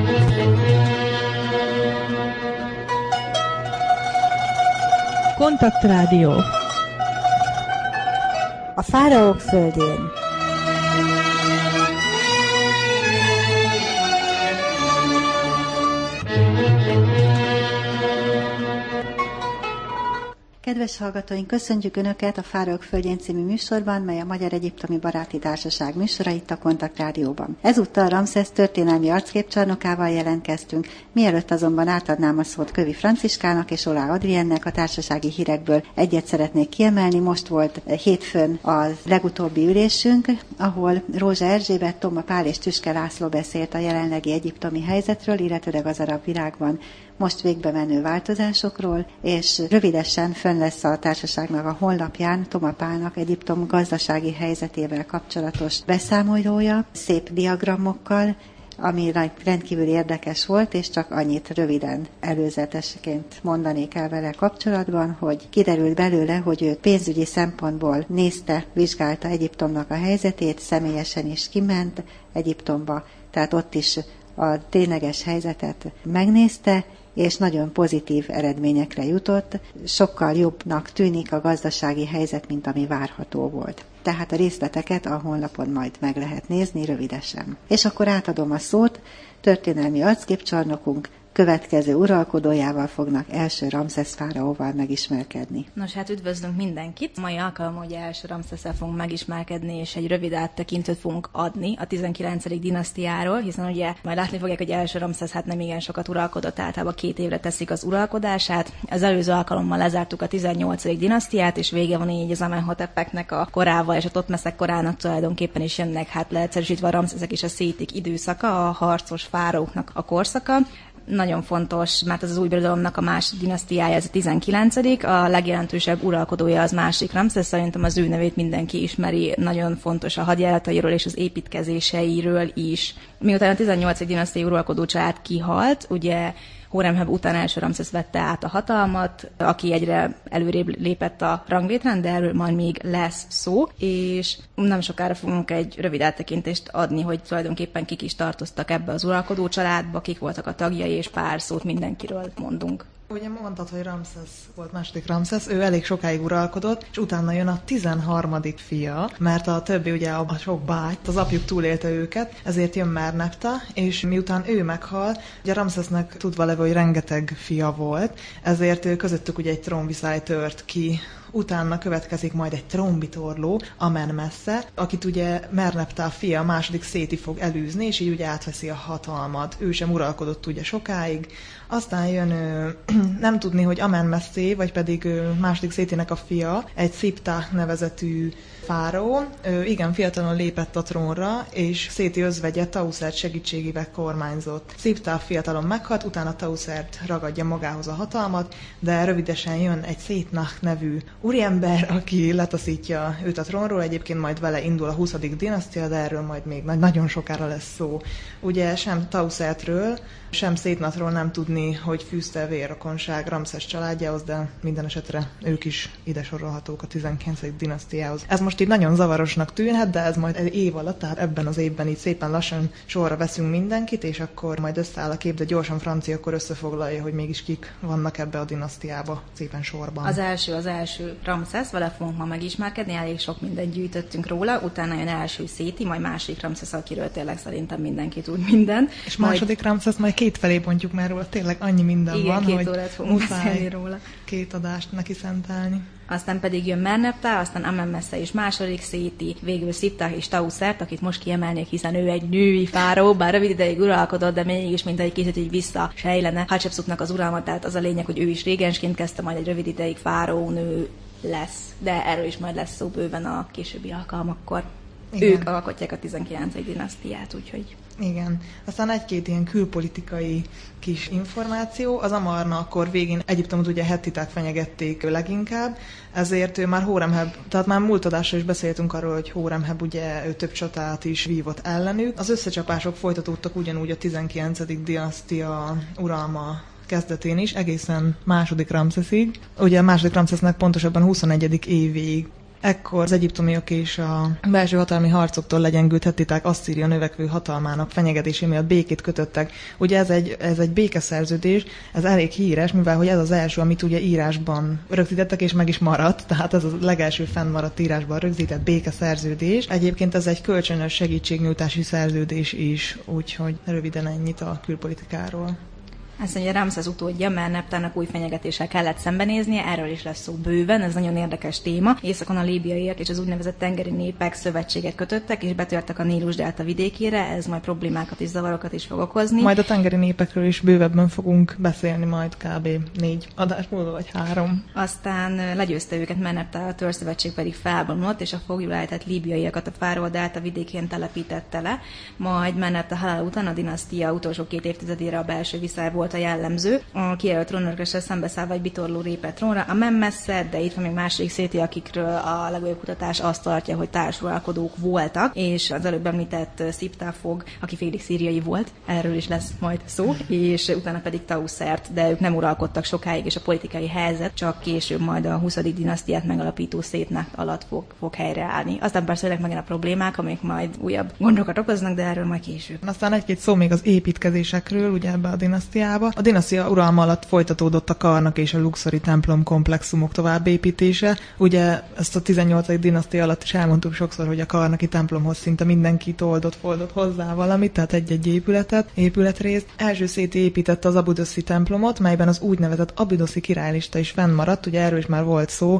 Kontaktrádió. A fáraók földjén. Kedves hallgatóink, köszöntjük Önöket a Fáraók földjén című műsorban, mely a Magyar Egyiptomi Baráti Társaság műsora itt a Kontaktrádióban. Ezúttal Ramszesz történelmi arcképcsarnokával jelentkeztünk, mielőtt azonban átadnám a szót Kövi Franciskának és Olá Adriennek, a társasági hírekből egyet szeretnék kiemelni. Most volt hétfőn a legutóbbi ülésünk, ahol Rózsa Erzsébet, Toma Pál és Tüske László beszélt a jelenlegi egyiptomi helyzetről, illetőleg az arab világban most végbe menő változásokról, és rövidesen fönn lesz a társaságnak a honlapján Toma Pálnak Egyiptom gazdasági helyzetével kapcsolatos beszámolója, szép diagramokkal, ami rendkívül érdekes volt, és csak annyit röviden előzetesként mondanék el vele kapcsolatban, hogy kiderült belőle, hogy ő pénzügyi szempontból nézte, vizsgálta Egyiptomnak a helyzetét, személyesen is kiment Egyiptomba, tehát ott is a tényleges helyzetet megnézte, és nagyon pozitív eredményekre jutott. Sokkal jobbnak tűnik a gazdasági helyzet, mint ami várható volt. Tehát a részleteket a honlapon majd meg lehet nézni rövidesen. És akkor átadom a szót, történelmi arcképcsarnokunk következő uralkodójával fognak első Ramszesz fáraóval megismerkedni. Nos, hát üdvözlünk mindenkit! Mai alkalommal ugye első Ramszesszel fogunk megismerkedni, és egy rövid áttekintőt fogunk adni a 19. dinasztiáról, hiszen ugye majd látni fogják, hogy első Ramszesz hát nem igen sokat uralkodott, általában 2 évre teszik az uralkodását. Az előző alkalommal lezártuk a 18. dinasztiát, és vége van így az Amenhotepeknek a korával, és a Totmeszek korának tulajdonképpen is jönnek, hát leegyszerűsítve a Ramszeszek és a Szétik időszaka, a harcos fáraóknak a korszaka. Nagyon fontos, mert ez az új birodalomnak a második dinasztiája, ez a 19. A legjelentősebb uralkodója az másik Ramszesz, szerintem az ő nevét mindenki ismeri, nagyon fontos a hadjáratairól és az építkezéseiről is. Miután a 18. dinasztiai uralkodó család kihalt, ugye Hóremheb után első Ramszesz vette át a hatalmat, aki egyre előrébb lépett a ranglétrán, de erről majd még lesz szó, és nem sokára fogunk egy rövid áttekintést adni, hogy tulajdonképpen kik is tartoztak ebbe az uralkodó családba, kik voltak a tagjai, és pár szót mindenkiről mondunk. Ugye mondtad, hogy Ramszesz volt második Ramszesz, ő elég sokáig uralkodott, és utána jön a 13. fia, mert a többi ugye a sok bátyt, az apjuk túlélte őket, ezért jön Mernepta, és miután ő meghal, ugye Ramszesznek tudva levő, hogy rengeteg fia volt, ezért közöttük ugye egy trónviszály tört ki. Utána következik majd egy trónbitorló, Amenmesse, akit ugye Merneptah fia, második Széti fog elűzni, és így ugye átveszi a hatalmat. Ő sem uralkodott ugye sokáig. Aztán jön, nem tudni, hogy Amenmesse, vagy pedig második Szétinek a fia, egy Sziptah nevezetű fáraó. Igen, fiatalon lépett a trónra, és Széti özvegye Tausert segítségével kormányzott. Sziptah fiatalon meghalt, utána Tausert ragadja magához a hatalmat, de rövidesen jön egy Szétnach nevű úriember, aki letaszítja őt a trónról, egyébként majd vele indul a 20. dinasztia, de erről majd még nagyon sokára lesz szó. Ugye sem Tausertről, sem Szétnachról nem tudni, hogy fűzte vérrokonság Ramszesz családjához, de minden esetre ők is ide sorolhatók a 19. dinasztiához. Ez most így nagyon zavarosnak tűnhet, de ez majd egy év alatt, tehát ebben az évben így szépen lassan sorra veszünk mindenkit, és akkor majd összeáll a kép, de gyorsan Francia akkor összefoglalja, hogy mégis kik vannak ebbe a dinasztiába szépen sorban. Az első Ramszesz, vele fogunk ma megismerkedni, elég sok mindent gyűjtöttünk róla, utána jön első Széti, majd másik Ramszesz, akiről tényleg szerintem mindenki tud minden. És második Ramszesz majd két felé bontjuk már róla, tényleg annyi minden van, hogy muszáj róla. 2 adást neki szentelni. Aztán pedig jön Merneptah, aztán Amenmesse és második Széti, végül Sziptah és Tausert, akit most kiemelnék, hiszen ő egy női fáraó, bár rövid ideig uralkodott, de mégis mint egy kicsit így visszasejlene Hatshepsutnak az uralmat, tehát az a lényeg, hogy ő is régensként kezdte, majd egy rövid ideig fáraónő lesz, de erről is majd lesz szó bőven a későbbi alkalmakkor. Igen. Ők alkotják a 19. dinasztiát, úgyhogy... Igen. Aztán egy-két ilyen külpolitikai kis információ. Az Amarna akkor végén Egyiptomot ugye hettiták fenyegették leginkább, ezért ő már Hóremheb, tehát már múlt adásra is beszéltünk arról, hogy Hóremheb ugye ő több csatát is vívott ellenük. Az összecsapások folytatódtak ugyanúgy a 19. dinasztia uralma kezdetén is, egészen második Ramszeszig. Ugye a második Ramszesznek pontosabban 21. évéig Ekkor az egyiptomiak és a belső hatalmi harcoktól legyengülthették Asszíria növekvő hatalmának fenyegetése miatt békét kötöttek. Ugye ez egy békeszerződés, ez elég híres, mivel hogy ez az első, amit ugye írásban rögzítettek, és meg is maradt, tehát ez a legelső fennmaradt írásban rögzített békeszerződés. Egyébként ez egy kölcsönös segítségnyújtási szerződés is, úgyhogy röviden ennyit a külpolitikáról. Azt mondja, Ramszesz utódja, Merneptának új fenyegetéssel kellett szembenéznie, erről is lesz szó bőven, ez nagyon érdekes téma. Északon a líbiaiak és az úgynevezett tengeri népek szövetséget kötöttek, és betörtek a Nílus-delta vidékére, ez majd problémákat és zavarokat is fog okozni. Majd a tengeri népekről is bővebben fogunk beszélni majd kb. 4 adás múlva, vagy 3. Aztán legyőzte őket Merneptá, a törzszövetség pedig felbomlott, és a foglyul ejtett líbiaiakat a Fáraó-delta vidékén telepítette le. Majd Merneptá halál után a dinasztia utolsó 2 évtizedére a belső viszály volt a jellemző. A kijelölt trónörökessel szembeszállva egy bitorló lépett trónra, a Memmesze, de itt van még második Széti, akikről a legújabb kutatás azt tartja, hogy társuralkodók voltak, és az előbb említett Sziptafog, aki félig szíriai volt, erről is lesz majd szó, és utána pedig Tauszert, de ők nem uralkodtak sokáig, és a politikai helyzet csak később majd a 20. dinasztiát megalapító Szétnek alatt fog helyreállni. Aztán persze megint a problémák, amik majd újabb gondokat okoznak, de erről majd később. Aztán egy-két szó még az építkezésekről, ugye ebbe a dinasztiába. A dinasztia uralma alatt folytatódott a Karnak és a luxori templom komplexumok továbbépítése. Ugye ezt a 18. dinasztia alatt is elmondtuk sokszor, hogy a karnaki templomhoz szinte mindenki foldott hozzá valamit, tehát egy-egy épületrészt. Első Széti építette az abudoszi templomot, melyben az úgynevezett abudoszi királylista is fennmaradt, ugye erről is már volt szó,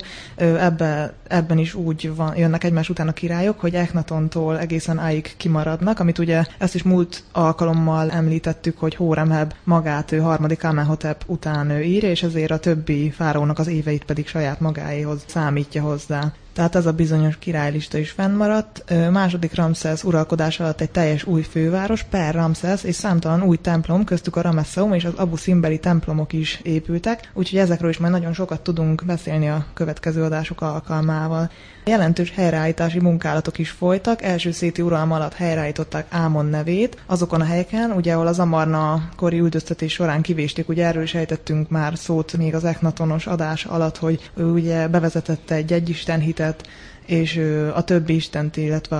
ebben is úgy jönnek egymás után a királyok, hogy Echnatontól egészen Áig kimaradnak, amit ugye ezt is múlt alkalommal említettük, hogy Hóremheb magát ő harmadik Amenhotep után ő írja, és ezért a többi fáraónak az éveit pedig saját magáéhoz számítja hozzá. Tehát ez a bizonyos királylista is fennmaradt. Második Ramszesz uralkodás alatt egy teljes új főváros, Per Ramszesz, és számtalan új templom, köztük a Ramesseum és az Abu Simbeli templomok is épültek, úgyhogy ezekről is majd nagyon sokat tudunk beszélni a következő adások alkalmával. Jelentős helyreállítási munkálatok is folytak, első Széti uralma alatt helyreállították Ámon nevét, azokon a helyeken, ugye ahol az Amarna kori üldöztetés során kivésték, ugye erről is ejtettünk már szót még az Ekhnatonos adás alatt, hogy ő ugye bevezetette egy egyistenhitet, és a többi istent, illetve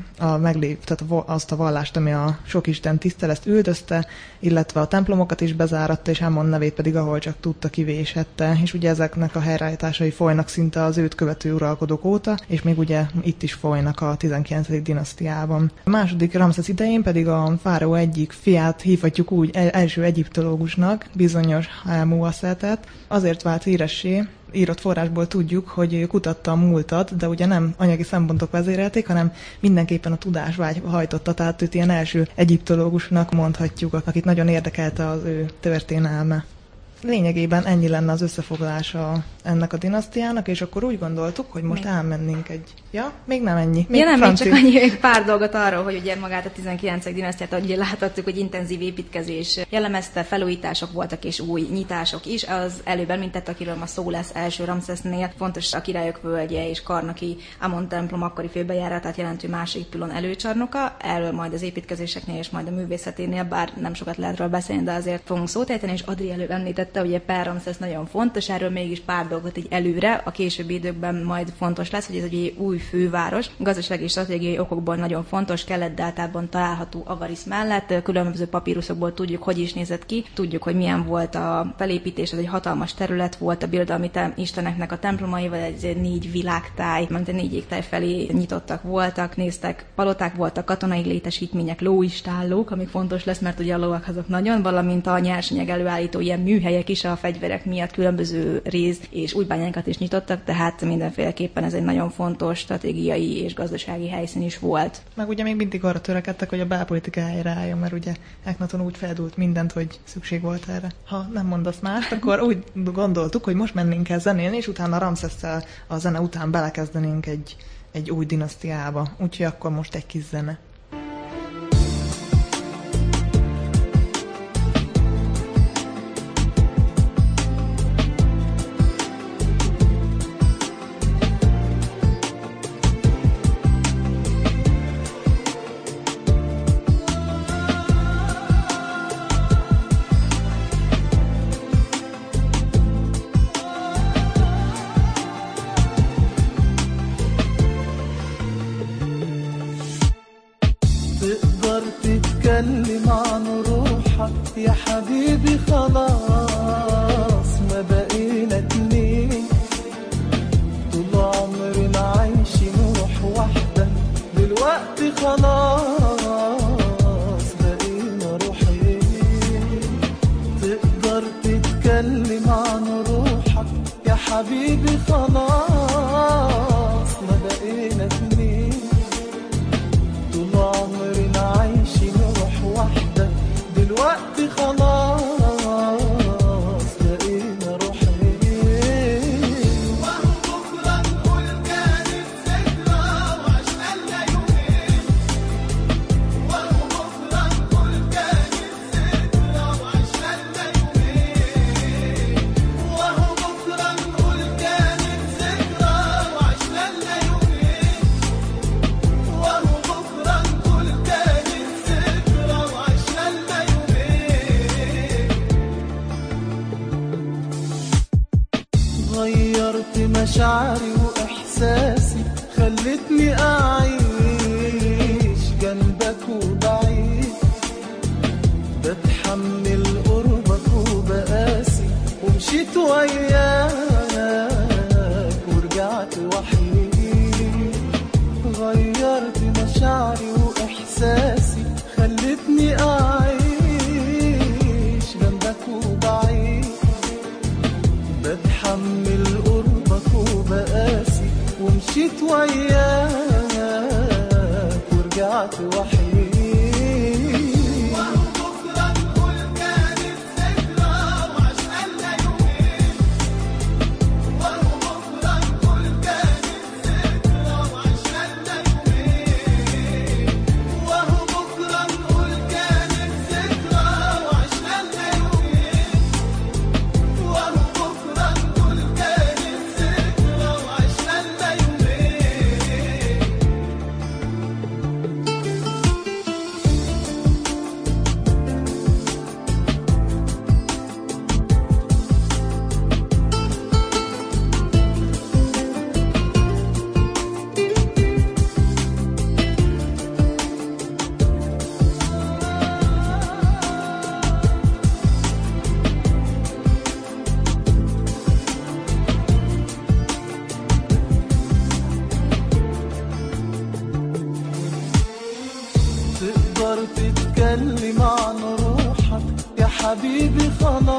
tehát azt a vallást, ami a sok isten tisztel, ezt üldözte, illetve a templomokat is bezáratta, és Ámon nevét pedig ahol csak tudta kivésette, és ugye ezeknek a helyreállításai folynak szinte az őt követő uralkodók óta, és még ugye itt is folynak a 19. dinasztiában. A második Ramszesz idején pedig a fáraó egyik fiát hívhatjuk úgy első egyiptológusnak, bizonyos Hámuaszetet, azért vált híressé, írott forrásból tudjuk, hogy kutatta a múltat, de ugye nem anyagi szempontok vezérelték, hanem mindenképpen a tudásvágy hajtotta, tehát őt ilyen első egyiptológusnak mondhatjuk, akit nagyon érdekelte az ő történelme. Lényegében ennyi lenne az összefoglalása ennek a dinasztiának, és akkor úgy gondoltuk, hogy most elmennénk egy... Ja, még nem ennyi. Még még csak annyi pár dolgot arról, hogy ugye magát a 19. dinasztiát, ugye láthattuk, hogy intenzív építkezés jellemezte, felújítások voltak és új nyitások is. Az előbb említett, akiről ma szó lesz első Ramszesznél, fontos a Királyok völgye és Karnaki Amon templom akkori főbejáratát jelentő második pilon előcsarnoka. Erről majd az építkezéseknél és majd a művészeténél, bár nem sokat lehet róla beszélni, de azért fogunk szót ejteni, és Adri előbb említette, ugye Per Ramszesz nagyon fontos, erről mégis pár dolgot így előre, a későbbi időkben majd fontos lesz, hogy ez egy új főváros, gazdasági és stratégiai okokból nagyon fontos, Kelet-Deltában található Avaris mellett, különböző papíruszokból tudjuk, hogy is nézett ki, tudjuk, hogy milyen volt a felépítés, ez egy hatalmas terület volt, a birodalmi isteneknek a templomaival, egy 4 világtáj, mert a 4 égtáj felé nyitottak voltak, néztek, paloták voltak, katonai létesítmények, lóistállók, ami fontos lesz, mert ugye a lovak azok nagyon, valamint a nyersanyag előállító ilyen műhelyek is a fegyverek miatt különböző réz és új bányákat is nyitottak, tehát mindenféleképpen ez egy nagyon fontos stratégiai és gazdasági helyszín is volt. Meg ugye még mindig arra törekedtek, hogy a belpolitika helyreálljon, mert ugye Echnaton úgy feldult mindent, hogy szükség volt erre. Ha nem mondasz mást, akkor úgy gondoltuk, hogy most mennénk el zenélni, és utána Ramszesszel a zene után belekezdenénk egy új dinasztiába. Úgyhogy akkor most egy kis zene. روحك يا حبيبي خلاص ما بقينا اتنين طول عمرنا عايشين روح واحدة دلوقتي خلاص بقينا روحين تقدر تتكلم عن روحك يا حبيبي خلاص ما بقينا اتنين طول عمرنا عايشين روح واحدة دلوقتي خلاص بقينا روحين وهو بكرة نقول كانت ذكرى وعشقنا يومين وهو بكرة نقول كانت ذكرى وعشقنا يومين وهو بكرة نقول كانت ذكرى وعشقنا يومين وهو بكرة نقول كانت ذكرى وعشقنا يومين غيرت مشاعري وإحساسي خلتني أعيش جنبك وبعيد بتحمل قربك وبقاسي ومشيت وياك ورجعت وحيد غيرت مشاعري وإحساسي خلتني أعيش جنبك وبعيد بتحمل قربك وبقاسي ومشيت وياك ورجعت وحيد وهو بكرة نقول كانت ذكرى وعشقنا يومين وهو بكرة نقول كانت ذكرى وعشقنا يومين وهو بكرة نقول كانت ذكرى وعشقنا يومين وهو بكرة نقول كانت ذكرى وعشقنا تقدر تتكلم عن روحك يا حبيبي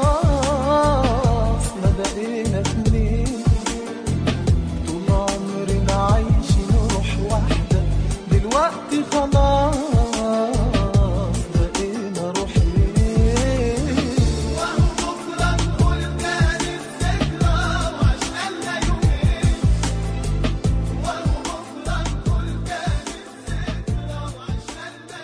خلاص ما بقينا اتنين طول عمرنا عايشين روح واحدة دلوقتي خلاص بقينا روحين وهو بكرة نقول كانت ذكرى وعشقنا يومين وهو بكرة نقول كانت ذكرى وعشقنا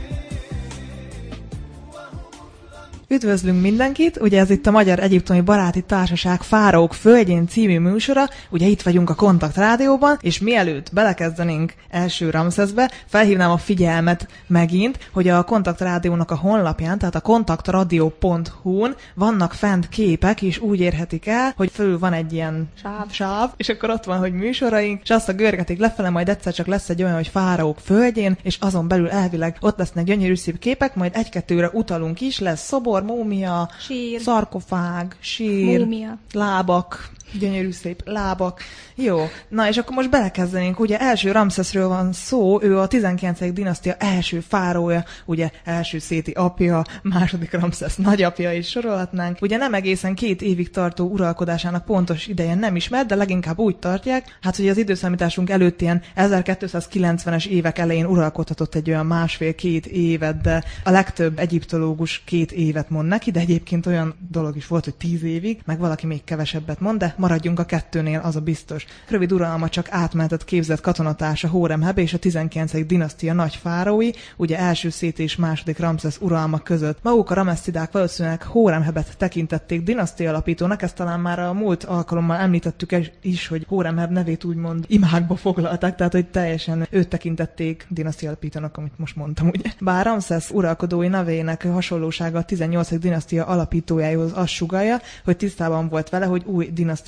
يومين Üdvözlünk mindenkit, ugye ez itt a Magyar Egyiptomi Baráti Társaság Fáraók Földjén című műsora, ugye itt vagyunk a Kontakt Rádióban, és mielőtt belekezdenénk első Ramszeszbe, felhívnám a figyelmet megint, hogy a Kontakt Rádiónak a honlapján, tehát a kontaktradio.hu-n vannak fent képek, és úgy érhetik el, hogy fölül van egy ilyen sáv, és akkor ott van, hogy műsoraink, és azt a görgetik lefele, majd egyszer csak lesz egy olyan, hogy Fáraók Földjén, és azon belül elvileg ott lesznek gyönyörű szép képek, majd egy-kettőre utalunk is, lesz szobor, múmia, Sír. szarkofág, sír, Múmia. lábak, gyönyörű szép lábak. Jó, na és akkor most belekezdenénk. Ugye első Ramszeszről van szó, ő a 19. dinasztia első fáraója, ugye első Széti apja, második Ramszesz nagyapja is sorolhatnánk. Ugye nem egészen 2 évig tartó uralkodásának pontos ideje nem ismert, de leginkább úgy tartják, hát hogy az időszámításunk előtt ilyen 1290-es évek elején uralkodhatott egy olyan 1,5-2 évet, de a legtöbb egyiptológus 2 évet mond neki, de egyébként olyan dolog is volt, hogy 10 évig, meg valaki még kevesebbet mond, de maradjunk a 2-nél, az a biztos. Rövid uralma csak átmentett képzett katonatársa Hóremheb és a 19. dinasztia nagy fáraói, ugye első Széti és második Ramszesz uralma között. Maguk a rameszidák valószínűleg Hóremhebet tekintették dinasztia alapítónak, ezt talán már a múlt alkalommal említettük is, hogy Hóremheb nevét úgymond imákba foglalták, tehát hogy teljesen őt tekintették dinasztia alapítónak, amit most mondtam, ugye. Bár Ramszesz uralkodói nevének hasonlósága a 18. dinasztia alapítójához azt sugallja, hogy tisztában volt vele, hogy új dinasztia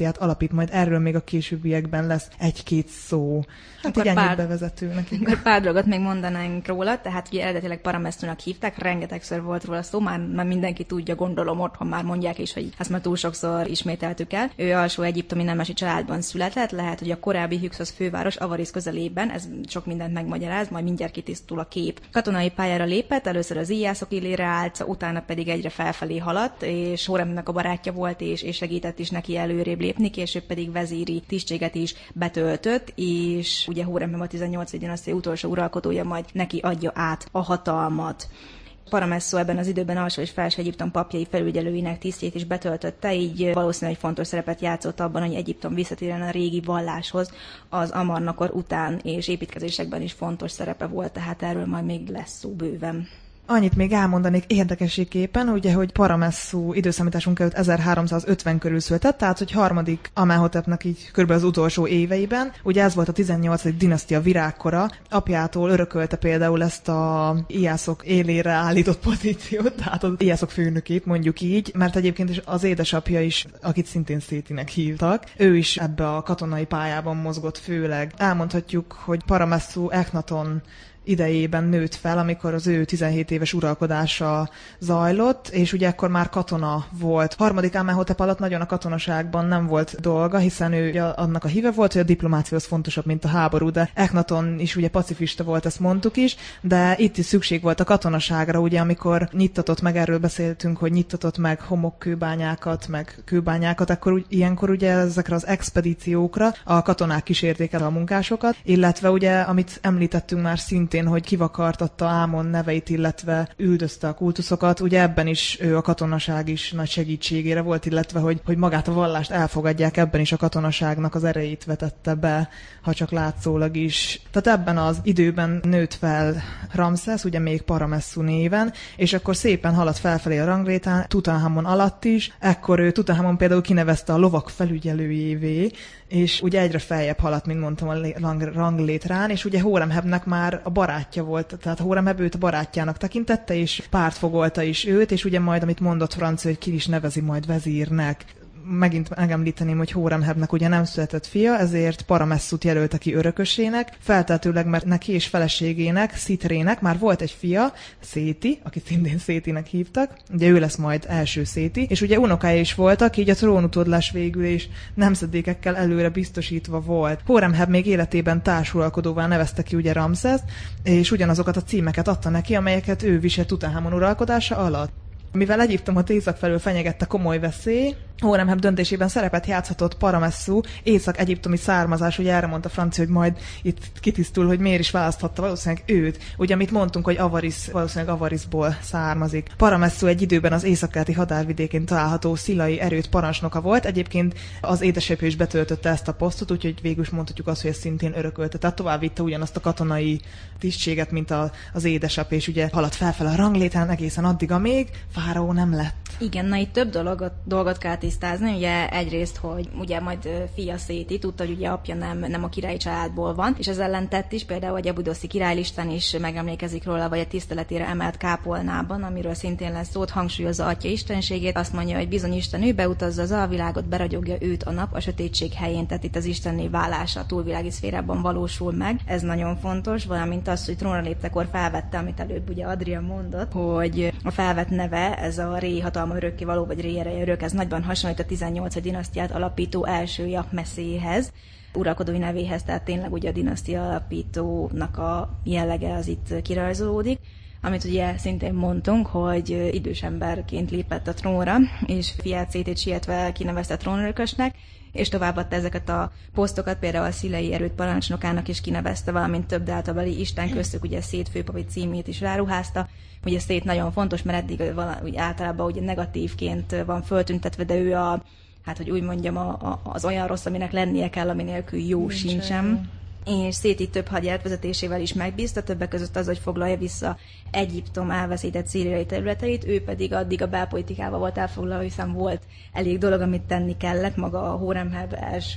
dinasztiát alapít, majd erről még a későbbiekben lesz egy-két szó. Hát így ennyit bevezetőnek. Akkor pár dolgot még mondanánk róla, tehát ugye eredetileg Paramesszunak hívták, rengetegszer volt róla szó, már mindenki tudja, gondolom otthon már mondják is, hogy ezt már túl sokszor ismételtük el. Ő alsó egyiptomi nemesi családban született, lehet, hogy a korábbi Hükszos főváros Avaris közelében, ez sok mindent megmagyaráz, majd mindjárt kitisztul a kép. Katonai pályára lépett, először az íjászok élére állt, utána pedig egyre felfelé haladt, és Hóremhebnek a barátja volt, és segített is neki előrébb lépni, később pedig vezíri tisztséget is betöltött, és ugye Hóremheb a 18. dinasztia utolsó uralkodója, majd neki adja át a hatalmat. Paramesszu ebben az időben alsó és felső Egyiptom papjai felügyelőinek tisztjét is betöltötte, így valószínűleg fontos szerepet játszott abban, hogy Egyiptom visszatérjen a régi valláshoz az Amarnakor után, és építkezésekben is fontos szerepe volt, tehát erről majd még lesz szó bőven. Annyit még elmondanék érdekességképpen, ugye, hogy Paramesszu időszámításunk előtt 1350 körül született, tehát, hogy harmadik Amenhotepnek így körülbelül az utolsó éveiben. Ugye ez volt a 18. dinasztia virágkora. Apjától örökölte például ezt a íjászok élére állított pozíciót, tehát az íjászok főnökét, mondjuk így, mert egyébként is az édesapja is, akit szintén Szétinek hívtak, ő is ebbe a katonai pályában mozgott főleg. Elmondhatjuk, hogy Paramesszu Echnaton idejében nőtt fel, amikor az ő 17 éves uralkodása zajlott, és ugye ekkor már katona volt. Harmadik Amenhotep alatt nagyon a katonaságban nem volt dolga, hiszen ő ugye annak a híve volt, hogy a diplomácia az fontosabb, mint a háború, de Echnaton is ugye pacifista volt, ezt mondtuk is, de itt is szükség volt a katonaságra, ugye amikor nyittatott meg, erről beszéltünk, hogy nyittatott meg homokkőbányákat, meg kőbányákat, akkor ilyenkor ugye ezekre az expedíciókra a katonák kísérték el a munkásokat, illetve ugye, amit említettünk már szintén, hogy kivakartatta Ámon neveit, illetve üldözte a kultuszokat. Ugye ebben is ő a katonaság is nagy segítségére volt, illetve hogy magát a vallást elfogadják, ebben is a katonaságnak az erejét vetette be, ha csak látszólag is. Tehát ebben az időben nőtt fel Ramszesz, ugye még Paramesszu néven, és akkor szépen haladt felfelé a ranglétrán, Tutanhamon alatt is. Ekkor ő Tutanhamon például kinevezte a lovak felügyelőjévé, és ugye egyre feljebb haladt, mint mondtam, a ranglétrán, és ugye Hóremhebnek már a barátja volt, tehát Hóremheb őt a barátjának tekintette, és pártfogolta is őt, és ugye majd, amit mondott Franci, hogy ki is nevezi majd vezírnek. Megint megemlíteném, hogy Hóremhebnek ugye nem született fia, ezért Paramesszut jelölte ki örökösének, feltehetőleg, mert neki és feleségének, Szitrének már volt egy fia, Széti, akit szintén Szétinek hívtak, ugye ő lesz majd első Széti, és ugye unokája is voltak, így a trónutódlás végül is nemzedékekkel előre biztosítva volt. Hóremheb még életében társuralkodóvá nevezte ki ugye Ramszeszt, és ugyanazokat a címeket adta neki, amelyeket ő viselt Tutanhamon uralkodása alatt. Mivel Egyiptomot észak felől fenyegette komoly veszély, Hóremheb döntésében szerepet játszhatott Paramesszu, észak-egyiptomi származás, ugye erre mondta Franci, hogy majd itt kitisztul, hogy miért is választhatta valószínűleg őt. Ugye amit mondtunk, hogy Avaris, valószínűleg Avarisból származik. Paramesszu egy időben az északkeleti határvidékén található szilai erőd parancsnoka volt, egyébként az édesapja is betöltötte ezt a posztot, úgyhogy végül is mondhatjuk azt, hogy ez szintén örökölte. Tehát tovább vitte ugyanazt a katonai tisztséget, mint az édesapja, és ugye haladt felfel a ranglétrán egészen addig, amíg fáraó nem lett. Igen, na itt több dolgot kell tisztázni, ugye egyrészt, hogy ugye majd fia Széti tudta, hogy ugye apja nem a királyi családból van, és ez ellentett is, például a Budoszi királylistán is megemlékezik róla, vagy a tiszteletére emelt kápolnában, amiről szintén lesz szó, hangsúlyozza atya istenségét, azt mondja, hogy bizony Isten ő beutazza az alvilágot, beragyogja őt a nap a sötétség helyén, tehát itt az istenné válása a túlvilági szférában valósul meg, ez nagyon fontos, valamint az, hogy trónra léptekor felvette, amit előbb ugye Adrián mondott, hogy a felvett neve, ez a Ré hatalma örökkévaló, vagy Ré ereje örök, ez nagyban hasonlít a 18. dinasztiát alapító első Jahmeséhez, uralkodói nevéhez, tehát tényleg ugye a dinasztia alapítónak a jellege az itt kirajzolódik, amit ugye szintén mondtunk, hogy idős emberként lépett a trónra, és fiát Szétét sietve kinevezte trónörökösnek, és továbbadta ezeket a posztokat, például a szilai erőd parancsnokának is kinevezte, valamint több deltabeli isten köztük ugye Szét főpapi címét is ráruházta. Ugye Szét nagyon fontos, mert eddig ugye általában ugye negatívként van föltüntetve, de ő hát hogy úgy mondjam, az olyan rossz, aminek lennie kell, ami nélkül jó sincsen. És Széti több hadjárat vezetésével is megbízta, többek között az, hogy foglalja vissza Egyiptom elveszített szíriai területeit, ő pedig addig a belpolitikával volt elfoglalva, hiszen volt elég dolog, amit tenni kellett, maga a Hóremheb első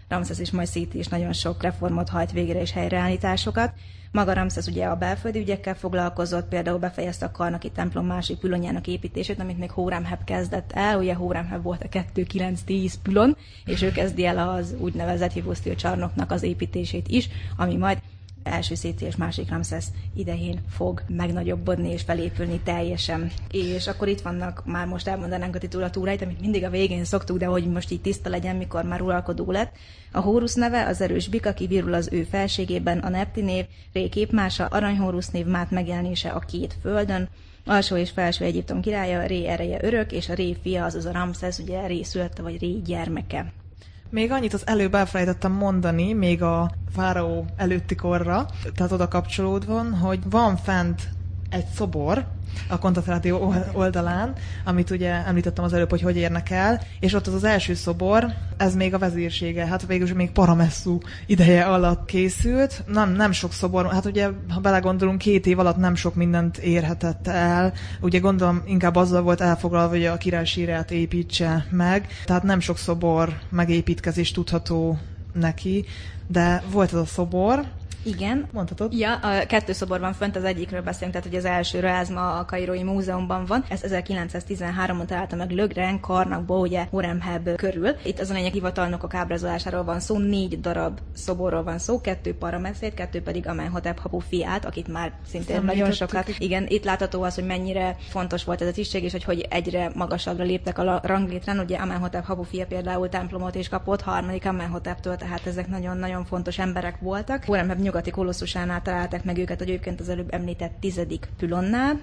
Ramszesz és majd Széti is nagyon sok reformot hajt végre és helyreállításokat. Maga Ramszesz ugye a belföldi ügyekkel foglalkozott, például befejezte a Karnaki templom másik pülonjának építését, amit még Hóremheb kezdett el. Ugye Hóremheb volt a 2-9-10 pülon, és ő kezdi el az úgynevezett Hivusztil csarnoknak az építését is, ami majd első Széti és másik Ramszesz idején fog megnagyobbodni és felépülni teljesen. És akkor itt vannak, már most elmondanánk a titulatúráit, amit mindig a végén szoktuk, de hogy most így tiszta legyen, mikor már uralkodó lett. A Hórusz neve, az erős bik, aki virul az ő felségében, a Nepti név, Ré képmása, Aranyhórusz név, Mát megjelenése a két földön, Alsó és Felső Egyiptom királya, Ré ereje örök, és a Ré fia, azaz a Ramszesz, ugye Ré szülötte, vagy Ré gyermeke. Még annyit az előbb elfelejtettem mondani, még a fáraó előtti korra, tehát oda kapcsolódva, hogy van fent egy szobor a Contact Rádió oldalán, amit ugye említettem az előbb, hogy érnek el, és ott az első szobor, ez még a vezírsége, hát végül még Paramesszu ideje alatt készült. Nem sok szobor, hát ugye, ha belegondolunk, 2 év alatt nem sok mindent érhetett el. Ugye gondolom inkább azzal volt elfoglalva, hogy a király sírját építse meg, tehát nem sok szobor megépítkezés tudható neki, de volt ez a szobor. Igen. Mondhatod? Ja, a 2 szobor van fönt, az egyikről beszélünk, tehát hogy az elsőről, ez ma a Kairói Múzeumban van. Ez 1913-on találta meg Le Grand Karnakból, ugye Hóremheb körül. Itt az a lényeg, hivatalnokok ábrázolásáról van szó, 4 darab szoborról van szó, 2 Parameszét, 2 pedig Amenhotep hapu fiát, akit már szintén nagyon sokat. Igen, itt látható az, hogy mennyire fontos volt ez a tisztség, és hogy egyre magasabbra léptek a ranglétrán. Ugye Amenhotep hapu fia például templomot is kapott, 3. Amenhoteptől, tehát ezek nagyon-nagyon fontos emberek voltak. Hóremheb nyugati kolosszusánál találták meg őket, hogy egyébként az előbb említett 10. pülonnál,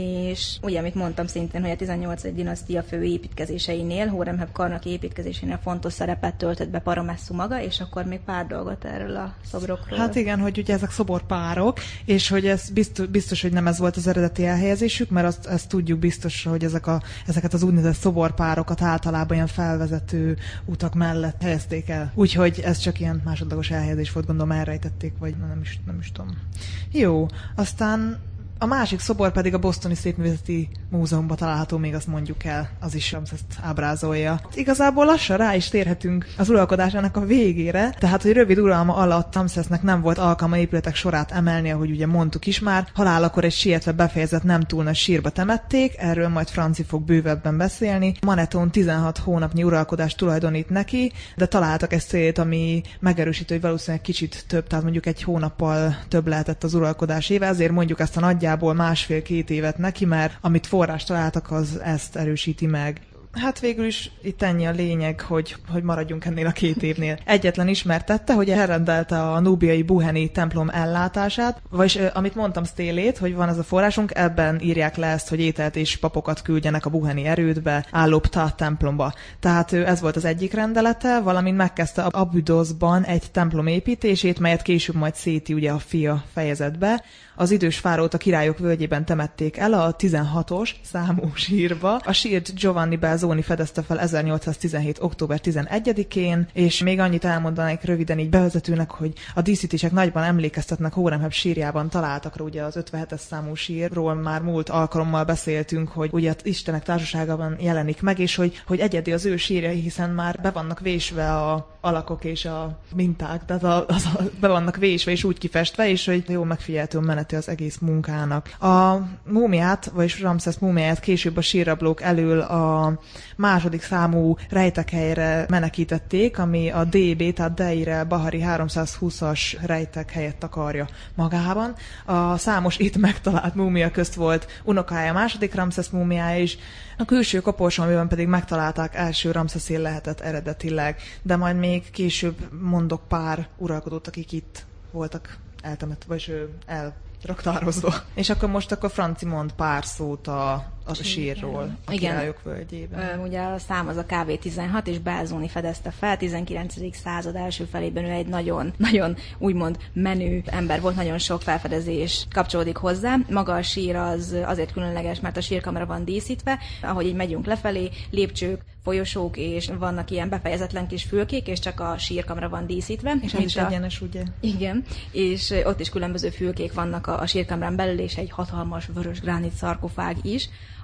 és ugye, amit mondtam szintén, hogy a 18. dinasztia fő építkezéseinél, Hóremheb Karnaki építkezésénél fontos szerepet töltött be Paramesszu maga, és akkor még pár dolgot erről a szobrokról. Hát igen, hogy ugye ezek szoborpárok, és hogy ez biztos, hogy nem ez volt az eredeti elhelyezésük, mert azt tudjuk biztos, hogy ezeket az úgynevezett szoborpárokat általában ilyen felvezető utak mellett helyezték el. Úgyhogy ez csak ilyen másodlagos elhelyezés volt, gondolom elrejtették, vagy nem is tudom. Jó, aztán a másik szobor pedig a Bostoni Szépművészeti Múzeumban található, még azt mondjuk el, az is Ramszeszt ábrázolja. Igazából lassan rá is térhetünk az uralkodásának a végére, tehát hogy rövid uralma alatt Ramszesznek nem volt alkalma épületek sorát emelni, ahogy ugye mondtuk is már, halálakor egy sietve befejezett nem túl nagy sírba temették, erről majd Franci fog bővebben beszélni. Maneton 16 hónapnyi uralkodást tulajdonít neki, de találtak egy célt, ami megerősítő, hogy valószínűleg kicsit több, tehát mondjuk 1 hónappal több lehetett az uralkodás éve, ezért mondjuk ezt a nagyjából 1,5-2 évet neki, mert amit forrás találtak, az ezt erősíti meg. Hát végül is itt ennyi a lényeg, hogy maradjunk ennél a 2 évnél. Egyetlen ismertette, hogy elrendelte a núbiai Buheni templom ellátását, vagyis amit mondtam Stélét, hogy van ez a forrásunk, ebben írják le ezt, hogy ételt és papokat küldjenek a Buheni erődbe, álló Ptah templomba. Tehát ez volt az egyik rendelete, valamint megkezdte Abydoszban egy templom építését, melyet később majd Széti, ugye a fia fejezett be. Az idős fáraót a Királyok völgyében temették el a 16-os számú sírba. A sírt Giovanni Belzoni fedezte fel 1817. október 11-én, és még annyit elmondanék röviden így bevezetőnek, hogy a díszítések nagyban emlékeztetnek Hóremheb sírjában találtakra, ugye az 57-es számú sírról már múlt alkalommal beszéltünk, hogy ugye az Istenek társaságában jelenik meg, és hogy egyedi az ő sírjai, hiszen már be vannak vésve a alakok és a minták, tehát be vannak vésve és úgy kifestve, és hogy jól megfigyelhető meneti az egész munkának. A múmiát, vagyis Ramszesz múmiáját később a sírrablók elől a 2. számú rejtekhelyre menekítették, ami a DB, tehát Deire Bahari 320-as rejtekhelyet takarja magában. A számos itt megtalált múmia közt volt unokája, 2. Ramszesz múmiája is, a külső koporsó, amiben pedig megtalálták első Ramszeszén lehetett eredetileg, de majd még később mondok pár uralkodót, akik itt voltak eltemetve, vagy elraktározva. És akkor Franci mond pár szót a sírról a Királyok völgyében. Ugye a szám az a KV-16, és Belzoni fedezte fel, 19. század első felében ő egy nagyon úgymond menő ember volt, nagyon sok felfedezés kapcsolódik hozzá. Maga a sír az azért különleges, mert a sírkamra van díszítve, ahogy így megyünk lefelé, lépcsők, folyosók, és vannak ilyen befejezetlen kis fülkék, és csak a sírkamra van díszítve. És ez is egyenes, ugye? Igen, és ott is különböző fülkék vannak a sírkamrán belül, és egy hatalmas vörös gránit szarkofág is,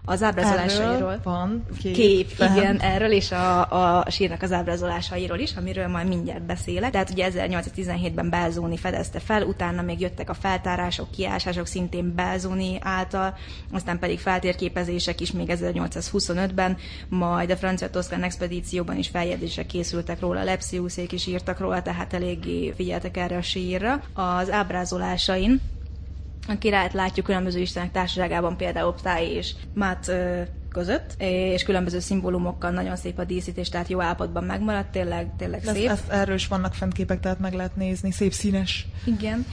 Az ábrázolásairól. Van Kép, fenn. igen, erről és a sírnak az ábrázolásairól is, amiről majd mindjárt beszélek. Tehát ugye 1817-ben Belzoni fedezte fel, utána még jöttek a feltárások, kiásások szintén Belzoni által, aztán pedig feltérképezések is még 1825-ben, majd a francia-toszkán expedícióban is feljegyzések készültek róla, Lepsiusék is írtak róla, tehát eléggé figyeltek erre a sírra. Az ábrázolásain a királyt látjuk különböző istenek társaságában, például Ptah és Mát között, és különböző szimbólumokkal nagyon szép a díszítés, tehát jó állapotban megmaradt, tényleg szép. Erről is vannak fent képek, tehát meg lehet nézni, szép színes. Igen,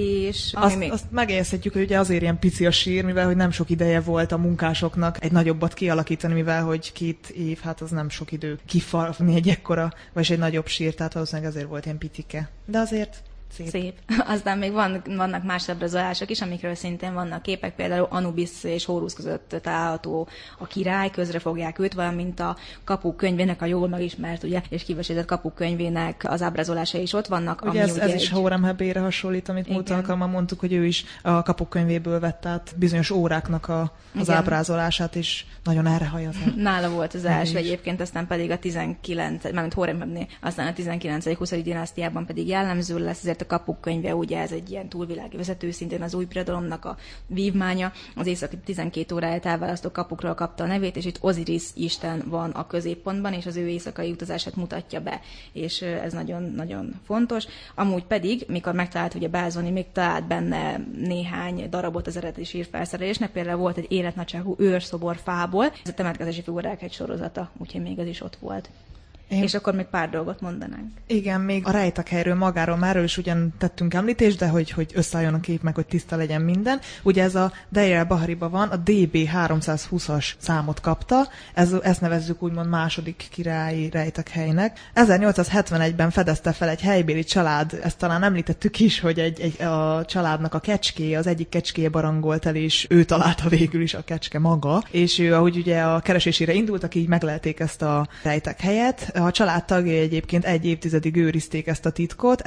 és Azt megérzhetjük, hogy ugye azért ilyen pici a sír, mivel hogy nem sok ideje volt a munkásoknak egy nagyobbat kialakítani, mivel hogy 2 év, hát az nem sok idő kifalni egy ekkora, vagy egy nagyobb sír, tehát valószínűleg azért volt ilyen picike. De azért szép. Aztán még vannak más ábrázolások is, amikről szintén vannak képek, például Anubis és Hórusz között található a király, közre fogják őt, valamint a Kapuk könyvének, a jól megismert, ugye, és kivesített Kapuk könyvének az ábrázolásai is ott vannak. Ugye ez is Hóremhebére hasonlít, amit múlt alkalommal mondtuk, hogy ő is a Kapuk könyvéből vett át bizonyos óráknak az ábrázolását, és nagyon erre hajazott. Nála volt az első egyébként, aztán pedig a 19, mármint Hóremhebnél, aztán a 19.-20. dinasztiában pedig jellemző lesz, ezért a Kapuk könyve, ugye ez egy ilyen túlvilági vezető, szintén az új birodalomnak a vívmánya. Az északi 12 óráját elválasztó kapukról kapta a nevét, és itt Osiris isten van a középpontban, és az ő éjszakai utazását mutatja be, és ez nagyon-nagyon fontos. Amúgy pedig, mikor megtalált ugye Belzoni, még talált benne néhány darabot az eredeti sírfelszerelésnek, például volt egy életnagyságú őrszobor fából, ez a temetkezési figurák egy sorozata, úgyhogy még ez is ott volt. És akkor még pár dolgot mondanánk. Igen, még a rejtekhelyről magáról már is ugyan tettünk említést, de hogy összeálljon a kép, meg hogy tiszta legyen minden. Ugye ez a Deir el-Bahariba van, a DB 320-as számot kapta, ezt nevezzük úgymond második királyi rejtekhelynek. 1871-ben fedezte fel egy helybéli család, ezt talán említettük is, hogy a családnak a kecskéje, az egyik kecskéje barangolt el, és ő találta végül is a kecske maga, és ő, ahogy ugye a keresésére indultak, így meglelték ezt a rejtekhelyet. A család tagjai egyébként 1 évtizedig őrizték ezt a titkot.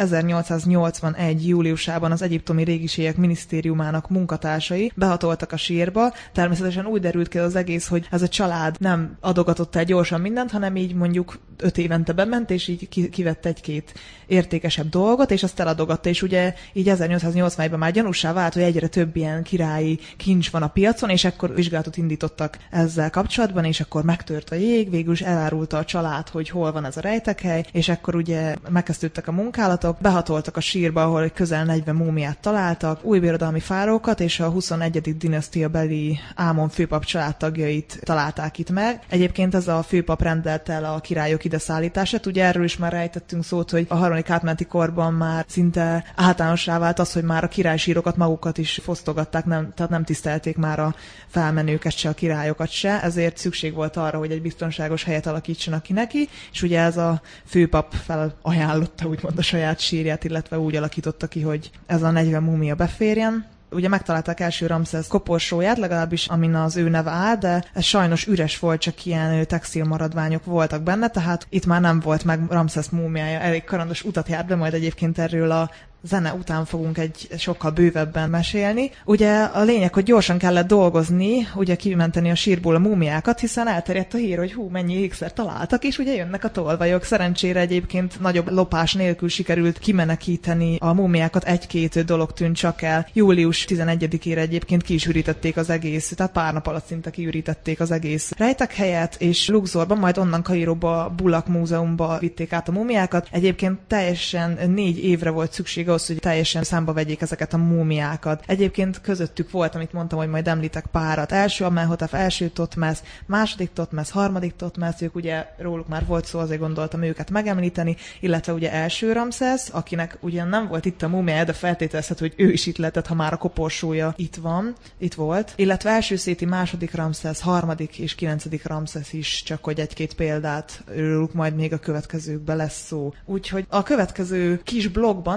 1881. júliusában az egyiptomi régiségek minisztériumának munkatársai behatoltak a sírba. Természetesen úgy derült ki az egész, hogy ez a család nem adogatott el gyorsan mindent, hanem így mondjuk 5 évente bement, és így kivett 1-2 értékesebb dolgot, és azt eladogatta, és ugye így 1881-ben már gyanússá vált, hogy egyre több ilyen királyi kincs van a piacon, és akkor vizsgálatot indítottak ezzel kapcsolatban, és akkor megtört a jég, végül is elárulta a család, hogy hol van ez a rejtekhely, és akkor ugye megkezdődtek a munkálatok, behatoltak a sírba, ahol közel 40 múmiát találtak, új birodalmi fárókat, és a 21. dinasztia beli Ámon főpap családtagjait találták itt meg. Egyébként ez a főpap rendelt el a királyok ide szállítását, ugye erről is már rejtettünk szót, hogy a harmadik átmeneti korban már szinte általánossá vált az, hogy már a királysírokat magukat is fosztogatták, tehát nem tisztelték már a felmenőket se, a királyokat se, ezért szükség volt arra, hogy egy biztonságos helyet alakítsanak ki neki, és ugye ez a főpap felajánlotta úgymond a saját sírját, illetve úgy alakította ki, hogy ez a 40 múmia beférjen. Ugye megtalálták első Ramszesz koporsóját, legalábbis amin az ő neve áll, de ez sajnos üres volt, csak ilyen textil maradványok voltak benne, tehát itt már nem volt meg Ramszesz múmiája, elég karandos utat járt be, majd egyébként erről a zene után fogunk egy sokkal bővebben mesélni. Ugye a lényeg, hogy gyorsan kellett dolgozni, ugye kimenteni a sírból a múmiákat, hiszen elterjedt a hír, hogy mennyi ékszer találtak, és ugye jönnek a tolvajok. Szerencsére egyébként nagyobb lopás nélkül sikerült kimenekíteni a múmiákat, 1-2 dolog tűnt csak el. Július 11-ére egyébként ki is ürítették az egész, tehát pár nap alatt szinte kiürítették az egész rejtekhelyet, és Luxorban, majd onnan Kairóba, Bulak múzeumba vitték át a múmiákat. Egyébként teljesen 4 évre volt szükség ahhoz, hogy teljesen számba vegyék ezeket a múmiákat. Egyébként közöttük volt, amit mondtam, hogy majd említek párat. Első Amenhotep, első Totmesz, második Totmesz, harmadik Totmesz, ők ugye róluk már volt szó, azért gondoltam őket megemlíteni, illetve ugye első Ramszesz, akinek ugyan nem volt itt a múmiája, de feltételezhető, hogy ő is itt lehetett, ha már a koporsója itt volt. Illetve első Széti, második Ramszesz, harmadik és 9. Ramszesz is, csak hogy 1-2 példát róluk majd még a következőkben lesz szó. Úgyhogy a következő kis blogban, tehát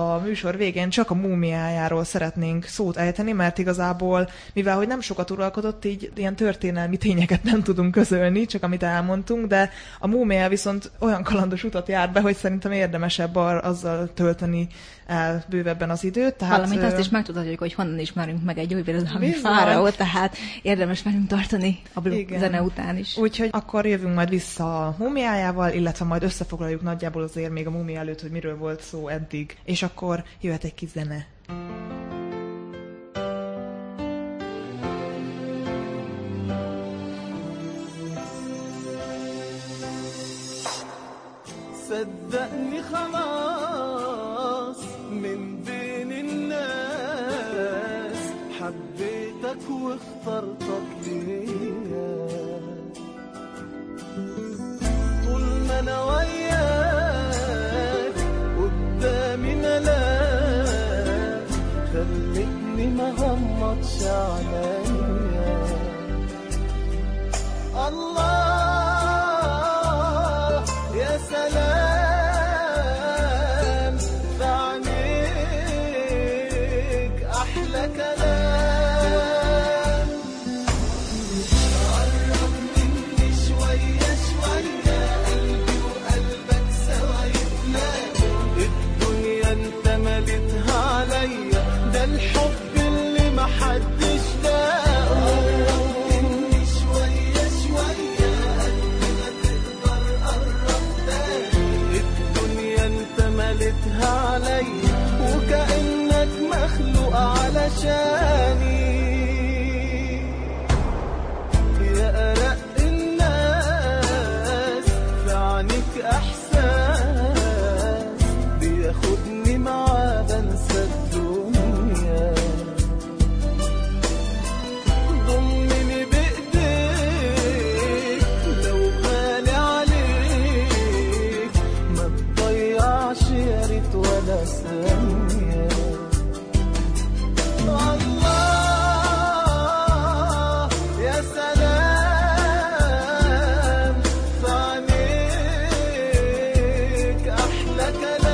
a műsor végén csak a múmiájáról szeretnénk szót ejteni, mert igazából, mivel hogy nem sokat uralkodott, így ilyen történelmi tényeket nem tudunk közölni, csak amit elmondtunk, de a múmia viszont olyan kalandos utat járt be, hogy szerintem érdemesebb azzal tölteni el bővebben az időt. Tehát, valamint azt is megtudhatjuk, hogy honnan ismerünk meg egy új birodalmi fáraót, tehát érdemes velünk tartani a zene után is. Úgyhogy akkor jövünk majd vissza a múmiájával, illetve majd összefoglaljuk nagyjából azért még a múmia előtt, hogy miről volt szó eddig. És akkor jöhet egy kis zene. صدقني خلاص من بين الناس حبيتك واخترتك ليا طول ما انا وياك قدامي ملاك خلتني ما غمضش عينيا الله يا سلام في عينيك أحلى كلام قرب مني شوية شوية قلبي وقلبك سوا يتلاقوا الدنيا انت مليتها عليا ده الحب اللي محدش لاقه قرب مني شوية شوية ملتها عليا وكأنك مخلوق علشاني يا أرق الناس في عينيك إحساس بياخدني معاه بنسى الدنيا ضمني بإيديك لو غالي عليك ما تضيعش يا ريت ولا ثانية الله يا سلام في عينيك أحلى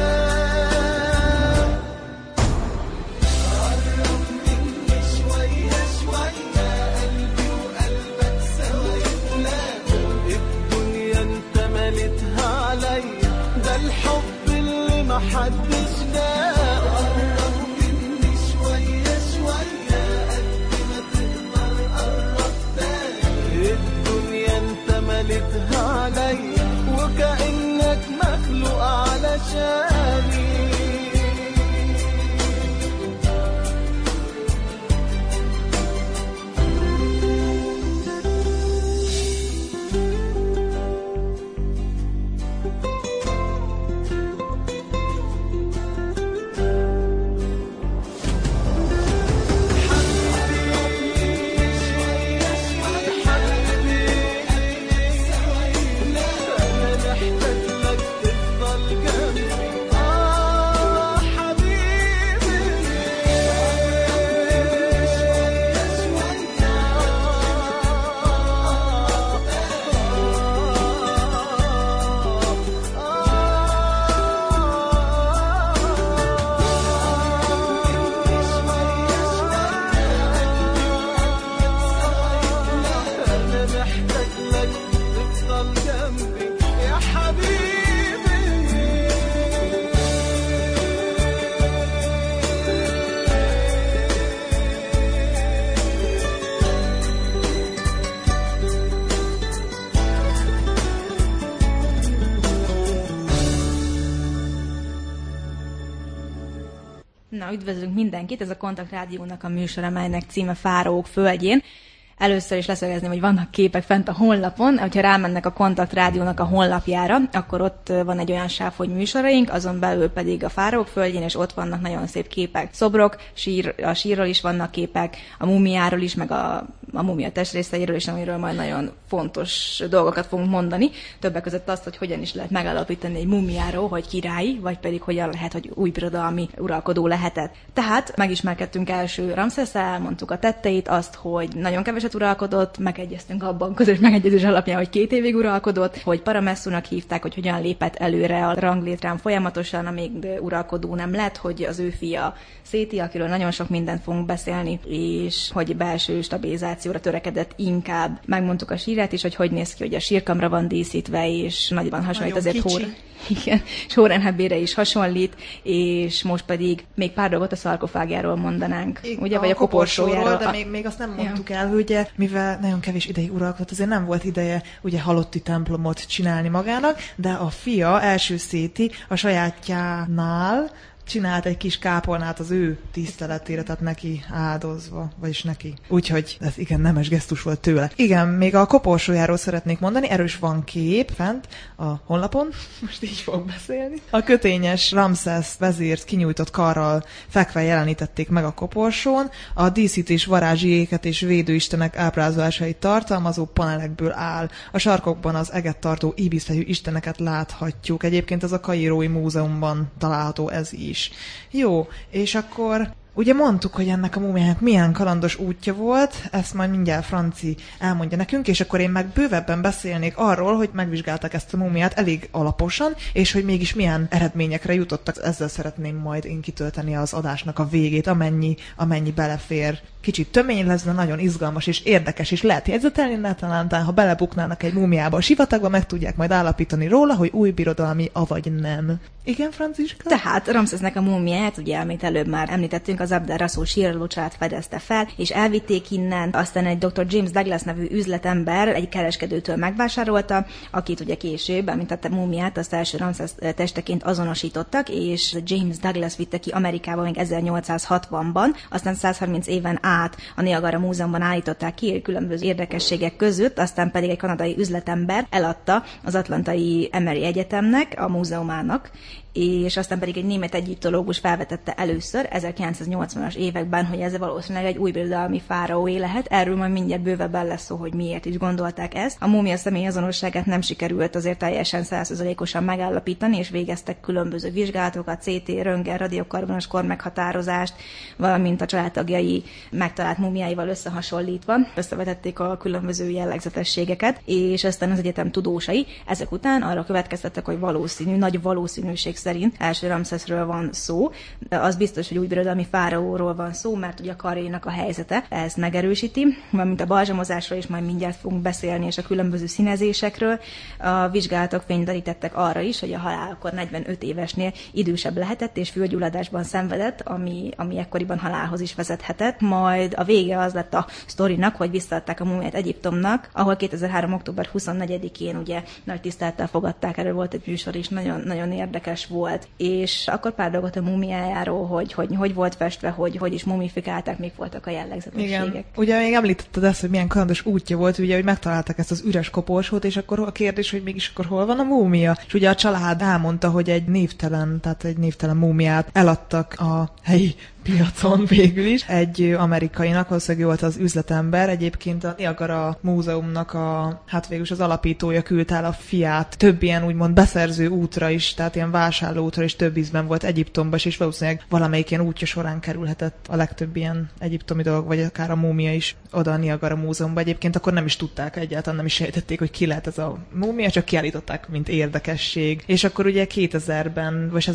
كلام قرب مني شوية شوية قلبي وقلبك سوا يتلاقوا الدنيا انت مليتها عليا ده الحب اللي محدش لاقه قرب مني شوية شوية قد ما تقدر قرب تاني الدنيا انت مليتها عليا وكأنك مخلوق علشاني Na, üdvözlünk mindenkit, ez a Kontakt Rádiónak a műsor, amelynek címe Fáraók földjén. Először is leszögezném, hogy vannak képek fent a honlapon, hogyha rámennek a Kontakt Rádiónak a honlapjára, akkor ott van egy olyan sáv, hogy műsoraink, azon belül pedig a Fáraók földjén, és ott vannak nagyon szép képek, szobrok, a sírról is vannak képek, a múmiáról is, meg a a mumia testrészeiről, és amiről majd nagyon fontos dolgokat fogunk mondani. Többek között azt, hogy hogyan is lehet megállapítani egy mumiáról, hogy királyi, vagy pedig hogyan lehet, hogy új birodalmi uralkodó lehetett. Tehát megismerkedtünk első Ramszesszel, elmondtuk a tetteit, azt, hogy nagyon keveset uralkodott, megegyeztünk abban közös megegyezés alapján, hogy 2 évig uralkodott, hogy Paramessunak hívták, hogy hogyan lépett előre a ranglétrán folyamatosan, amíg uralkodó nem lett, hogy az ő fia Széti, akiről nagyon sok mindent fogunk beszélni, és hogy belső stabilizációra törekedett inkább. Megmondtuk a sírát is, hogy néz ki, hogy a sírkamra van díszítve, és nagyban hasonlít Nagyon azért Hórenhebére is hasonlít, és most pedig még pár dolgot a szarkofágjáról mondanánk, ugye, vagy a koporsójáról. De még azt nem mondtuk el, hogy ugye, mivel nagyon kevés ideig uralkodott, azért nem volt ideje ugye halotti templomot csinálni magának, de a fia, első Széti, a sajátjánál csinált egy kis kápolnát az ő tiszteletére, tehát neki áldozva, vagyis neki. Úgyhogy ez igen nemes gesztus volt tőle. Igen, még a koporsójáról szeretnék mondani, erős van kép fent a honlapon, most így fog beszélni. A kötényes Ramszesz vezért kinyújtott karral fekve jelenítették meg a koporsón, a díszítés varázsi éket és védőistenek ábrázolásait tartalmazó panelekből áll. A sarkokban az eget tartó íbiszfejű isteneket láthatjuk. Egyébként ez a Kairói Múzeumban található ez is. Jó, és akkor ugye mondtuk, hogy ennek a múmiának milyen kalandos útja volt, ezt majd mindjárt Franci elmondja nekünk, és akkor én meg bővebben beszélnék arról, hogy megvizsgálták ezt a múmiát elég alaposan, és hogy mégis milyen eredményekre jutottak. Ezzel szeretném majd én kitölteni az adásnak a végét, amennyi belefér. Kicsit tömény lesz, de nagyon izgalmas és érdekes, és lehet jegyzetelni, talán, ha belebuknának egy múmiába a sivatagba, meg tudják majd állapítani róla, hogy új birodalmi, avagy nem. Igen, Franciska? Tehát Ramszesznek a múmiát, ugye, amit előbb már említettünk, az Abd al-Rasul sírló család fedezte fel, és elvitték innen, aztán egy Dr. James Douglas nevű üzletember egy kereskedőtől megvásárolta, akit ugye később, említette múmiát, azt első Ramszesz testeként azonosítottak, és James Douglas vitte ki Amerikába még 1860-ban, aztán 130 éven át a Niagara Múzeumban állították ki különböző érdekességek között, aztán pedig egy kanadai üzletember eladta az Atlantai Emory Egyetemnek, a múzeumának, és aztán pedig egy német egyiptológus felvetette először 1980-as években, hogy ez valószínűleg egy új birodalmi fáraóé lehet. Erről majd mindjárt bővebben lesz szó, hogy miért is gondolták ezt. A múmia személyazonosságát nem sikerült azért teljesen 100%-osan megállapítani, és végeztek különböző vizsgálatokat, CT, röntgen, radiokarbonos kor meghatározást, valamint a családtagjai megtalált múmiáival összehasonlítva. Összevetették a különböző jellegzetességeket, és aztán az egyetem tudósai ezek után arra következtettek, hogy nagy valószínűség szerint első Ramszeszről van szó. Az biztos, hogy új birodalmi fáraóról van szó, mert ugye a karjának a helyzete ezt megerősíti, valamint a balzsamozásról is majd mindjárt fogunk beszélni, és a különböző színezésekről. A vizsgálatok fényderítettek arra is, hogy a halálkor 45 évesnél idősebb lehetett, és fülgyulladásban szenvedett, ami ekkoriban halálhoz is vezethetett. Majd a vége az lett a sztorinak, hogy visszaadták a múmiát Egyiptomnak, ahol 2003. október 24-én ugye nagy tisztelettel fogadták, erről volt egy műsor is, nagyon, nagyon érdekes volt. És akkor pár dolgot a múmiájáról, hogy volt festve, hogy is mumifikálták, még voltak a jellegzetességek. Igen. Ugye még említetted ezt, hogy milyen kalandos útja volt, ugye, hogy megtalálták ezt az üres koporsót, és akkor a kérdés, hogy mégis akkor hol van a múmia? És ugye a család elmondta, hogy egy névtelen múmiát eladtak a helyi piacon végül is. Egy amerikainak, valószínűleg volt az üzletember, egyébként a Niagara Múzeumnak végülis az alapítója küldte el a fiát több ilyen úgymond beszerző útra is, tehát ilyen vásárló útra is több ízben volt Egyiptomba, és valószínűleg valamelyik ilyen útja során kerülhetett a legtöbb ilyen egyiptomi dolog, vagy akár a múmia is oda a Niagara Múzeumba. Egyébként akkor nem is tudták, egyáltalán nem is sejtették, hogy ki lehet ez a múmia, csak kiállították, mint érdekesség. És akkor ugye 2000-ben, vagy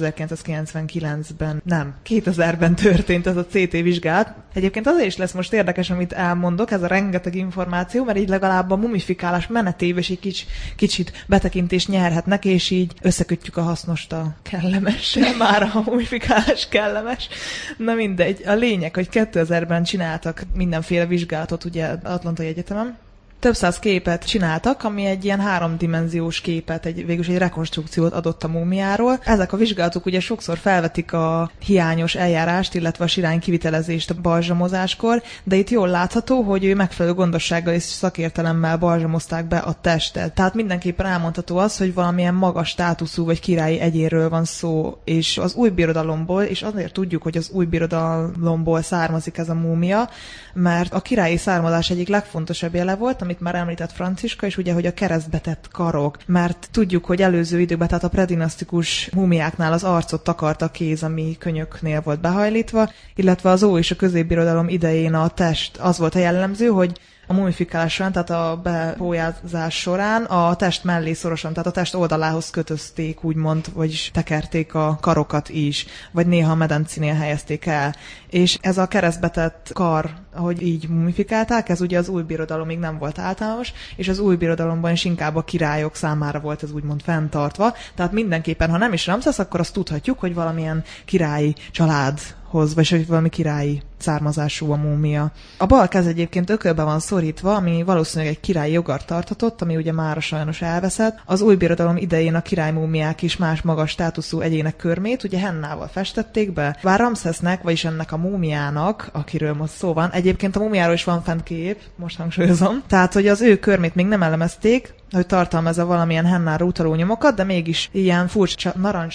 1999-ben, nem, 2000-ben történt ez a CT vizsgálat. Egyébként azért is lesz most érdekes, amit elmondok, ez a rengeteg információ, mert így legalább a mumifikálás menetébe is egy kicsit betekintést nyerhetnek, és így összekötjük a hasznost a kellemessel, már a mumifikálás kellemes. Na mindegy, a lényeg, hogy 2000-ben csináltak mindenféle vizsgálatot ugye Atlantai Egyetemen, több száz képet csináltak, ami egy ilyen 3D képet, végülis egy rekonstrukciót adott a múmiáról. Ezek a vizsgálatok ugye sokszor felvetik a hiányos eljárást, illetve a sirály kivitelezést a balzsamozáskor, de itt jól látható, hogy ő megfelelő gondossággal és szakértelemmel balzsamozták be a testet. Tehát mindenképpen elmondható az, hogy valamilyen magas státuszú vagy királyi egyénről van szó, és az új birodalomból, és azért tudjuk, hogy az új birodalomból származik ez a múmia, mert a királyi származás egyik legfontosabb jele volt, amit már említett Franciska, és ugye, hogy a keresztbe tett karok. Mert tudjuk, hogy előző időkben, tehát a predinasztikus múmiáknál az arcot takarta a kéz, ami könyöknél volt behajlítva, illetve az ó és a középbirodalom idején a test az volt a jellemző, hogy a mumifikálás során, tehát a bepójázás során a test mellé szorosan, tehát a test oldalához kötözték, úgymond, vagyis tekerték a karokat is, vagy néha a medencinél helyezték el. És ez a keresztbetett kar, ahogy így mumifikálták, ez ugye az új birodalomig nem volt általános, és az új birodalomban is inkább a királyok számára volt ez úgymond fenntartva. Tehát mindenképpen, ha nem is Ramszesz, akkor azt tudhatjuk, hogy valamilyen királyi családhoz, vagy hogy valami királyi származású a múmia. A bal kez egyébként ökölbe van szorítva, ami valószínűleg egy királyi jogart tarthatott, ami ugye mára sajnos elveszett. Az új birodalom idején a királymúmiák is más magas státuszú egyének körmét ugye hennával festették be. Bár Ramszesznek, vagyis ennek a múmiának, akiről most szó van, egyébként a múmiáról is van fent kép, most hangsúlyozom, tehát hogy az ő körmét még nem elemezték, hogy tartalmazza valamilyen hennára utaló nyomokat, de mégis ilyen furcsa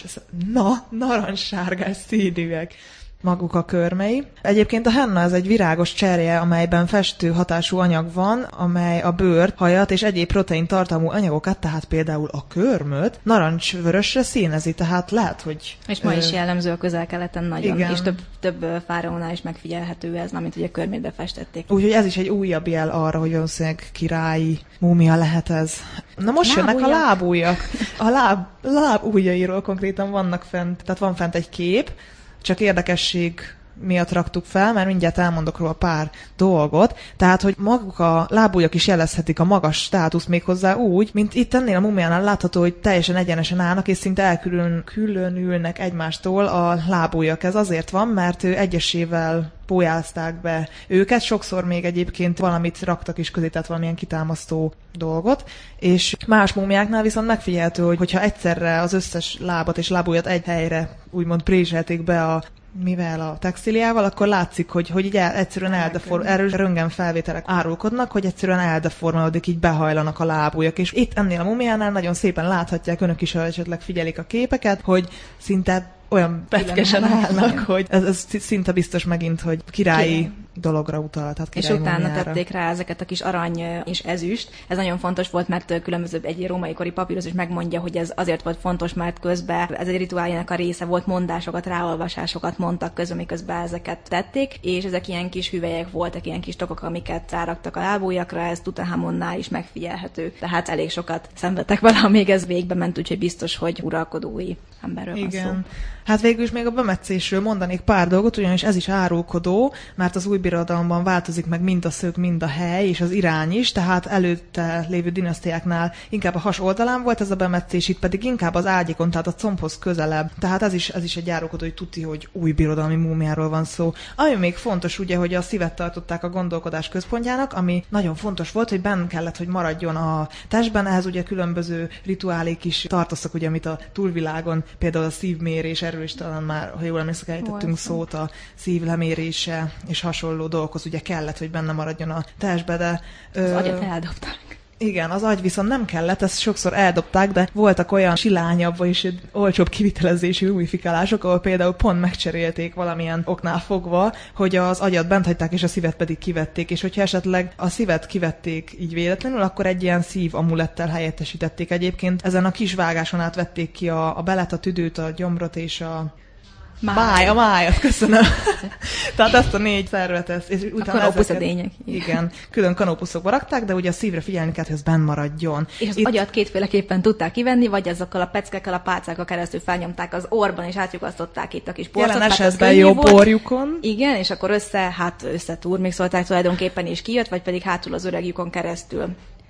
narancssárgás színűek maguk a körmei. Egyébként a henna ez egy virágos cserje, amelyben festő hatású anyag van, amely a bőrt, hajat és egyéb protein tartalmú anyagokat, tehát például a körmöt narancsvörösre színezi, tehát lehet, hogy... És ma is jellemző a Közel-Keleten nagyon, igen. És több fáraónál is megfigyelhető ez, amit ugye körmébe festették. Úgyhogy ez is egy újabb jel arra, hogy valószínűleg királyi múmia lehet ez. Na most jönnek a lábujjak. A lábujjairól konkrétan vannak fent, tehát van fent egy kép, csak érdekesség miatt raktuk fel, mert mindjárt elmondok róla pár dolgot. Tehát, hogy maguk a lábujjak is jelezhetik a magas státusz méghozzá úgy, mint itt ennél a múmiánál látható, hogy teljesen egyenesen állnak, és szinte elkülönülnek egymástól a lábujjak. Ez azért van, mert egyesével pólyázták be őket, sokszor még egyébként valamit raktak is közé, tehát valamilyen kitámasztó dolgot, és más múmiáknál viszont megfigyelhető, hogyha egyszerre az összes lábat és lábujjat egy helyre úgymond préselték be mivel a textíliával, akkor látszik, hogy így egyszerűen erről röntgenfelvételek árulkodnak, hogy egyszerűen eldeformálódik, így behajlanak a lábujjak. És itt ennél a mumiánál nagyon szépen láthatják, önök is, ha esetleg figyelik a képeket, hogy szinte olyan peckesen állnak, hogy ez szinte biztos megint, hogy királyi dologra utal. Tehát és utána tették rá ezeket a kis arany és ezüst. Ez nagyon fontos volt, mert különböző egy római kori papíroz is megmondja, hogy ez azért volt fontos, mert közben ez egy rituáljának a része volt, mondásokat, ráolvasásokat mondtak közben, miközben ezeket tették, és ezek ilyen kis hüvelyek voltak, ilyen kis tokok, amiket ráraktak a lábujjakra, ez Tutanhamonnál is megfigyelhető. Tehát elég sokat szenvedtek vele, amíg ez végbe ment, úgyhogy biztos, hogy uralkodói emberről van szó. Hát végül is még a bemetszésről mondanék pár dolgot, ugyanis ez is árulkodó, mert az új birodalomban változik meg mind a szög, mind a hely, és az irány is, tehát előtte lévő dinasztiáknál inkább a has oldalán volt ez a bemetszés, itt pedig inkább az ágyékon, tehát a combhoz közelebb. Tehát ez is egy árulkodó, hogy tuti, hogy új birodalmi múmiáról van szó. Ami még fontos ugye, hogy a szívet tartották a gondolkodás központjának, ami nagyon fontos volt, hogy benn kellett, hogy maradjon a testben, ehhez ugye különböző rituálék is tartoztak, ugye, amit a túlvilágon, például a szívmérés, erről is talán már, ha jól emlékszek, ejtettünk szót, a szív lemérése és hasonló dolgokhoz ugye kellett, hogy benne maradjon a testbe, de... Az agyat eldobták. Igen, az agy viszont nem kellett, ezt sokszor eldobták, de voltak olyan silányabb, vagyis olcsóbb kivitelezésű mumifikálások, ahol például pont megcserélték valamilyen oknál fogva, hogy az agyat bent hagyták, és a szívet pedig kivették, és hogyha esetleg a szívet kivették így véletlenül, akkor egy ilyen szív amulettel helyettesítették. Egyébként ezen a kis vágáson át vették ki a belet, a tüdőt, a gyomrot és a májat, köszönöm. Tehát ezt a 4 szervetet. És utána a kanópuszedények. Igen, külön kanópuszokba rakták, de ugye a szívre figyelni kellett, hogy ez benn maradjon. És az agyat kétféleképpen tudták kivenni, vagy azokkal a peckekkel, a pálcákkal keresztül felnyomták az orban, és átlyukasztották itt a kis porcot. Jelen esetben jobb orjukon. Igen, és akkor összetúrmixolták tulajdonképpen, és kijött, vagy pedig hátul az öreg lyukon keresztül.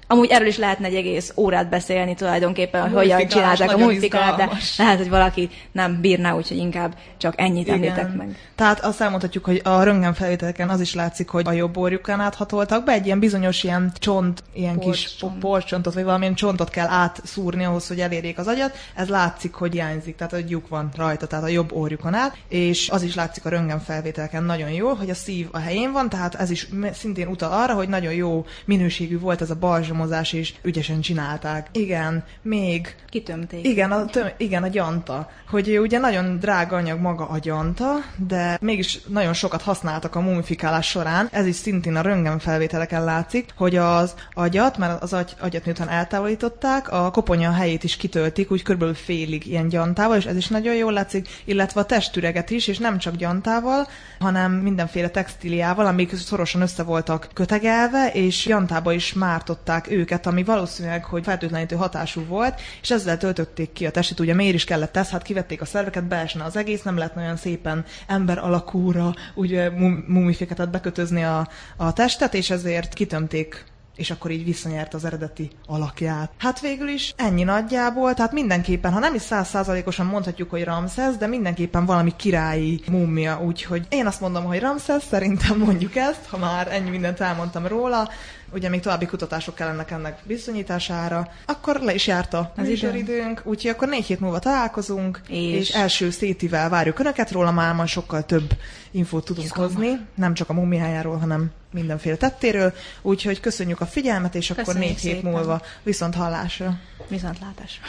Amúgy erről is lehetne egy egész órát beszélni tulajdonképpen, hogy hogyan Mumifikálás csinálták a nagyon mumifikát, de izgalmas. lehet, hogy valaki nem bírná, úgyhogy inkább csak ennyit említek meg. Tehát azt elmondhatjuk, hogy a röntgenfelvételeken az is látszik, hogy a jobb orrukán áthatoltak be, egy ilyen bizonyos ilyen csont, ilyen kis Porcsont. porcsontot, vagy valamilyen csontot kell átszúrni ahhoz, hogy elérjék az agyat. Ez látszik, hogy hiányzik, tehát egy lyuk van rajta, tehát a jobb orrukon át, és az is látszik a röntgenfelvételeken nagyon jól, hogy a szív a helyén van, tehát ez is szintén utal arra, hogy nagyon jó minőségű volt ez a balzsamozás, és ügyesen csinálták. Igen, még Kitömték. igen, a gyanta. Hogy ugye nagyon drága anyag maga a gyanta, de mégis nagyon sokat használtak a mumifikálás során. Ez is szintén a röntgenfelvételeken látszik, hogy az agyat, mert az agyat miután eltávolították, a koponya helyét is kitöltik, úgy körülbelül félig ilyen gyantával, és ez is nagyon jól látszik, illetve a testüreget is, és nem csak gyantával, hanem mindenféle textíliával, amik szorosan össze voltak kötegelve, és gyantába is mártották őket, ami valószínűleg, hogy fertőtlenítő hatású volt, és ezzel töltötték ki a testet. Ugye miért is kellett ez? Hát kivették a szerveket, beesne az egész, nem lehetne olyan szépen ember alakúra, ugye mumifikát bekötözni a testet, és ezért kitömték, és akkor így visszanyert az eredeti alakját. Hát végül is ennyi nagyjából, tehát mindenképpen, ha nem is 100%-osan mondhatjuk, hogy Ramszesz, de mindenképpen valami királyi múmia, úgyhogy én azt mondom, hogy Ramszesz, szerintem mondjuk ezt, ha már ennyi mindent elmondtam róla, ugye még további kutatások kellenek ennek bizonyítására, akkor le is járt a műsoridőnk, úgyhogy akkor 4 hét múlva találkozunk, és első szétivel várjuk Önöket, róla már majd sokkal több infót tudunk hozni, nem csak a mumiájáról, hanem mindenféle tettéről, úgyhogy köszönjük a figyelmet, és akkor Köszönjük 4 hét szépen. múlva viszont hallásra. Viszontlátásra.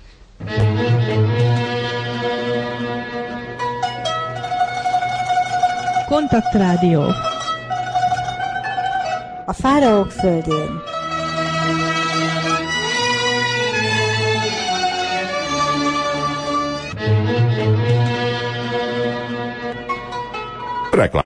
Kontaktrádió. A fáraók földjén. Reklám.